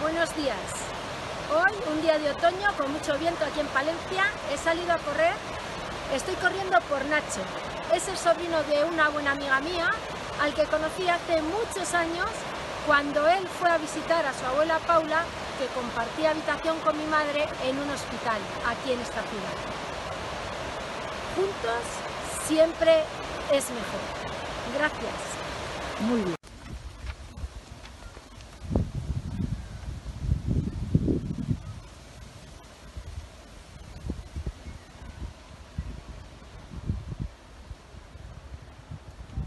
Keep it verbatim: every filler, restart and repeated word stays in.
buenos días. Hoy, un día de otoño con mucho viento aquí en Palencia, he salido a correr. Estoy corriendo por Nacho. Es el sobrino de una buena amiga mía, al que conocí hace muchos años cuando él fue a visitar a su abuela Paula, que compartía habitación con mi madre en un hospital aquí en esta ciudad. Juntos siempre es mejor. Gracias. Muy bien.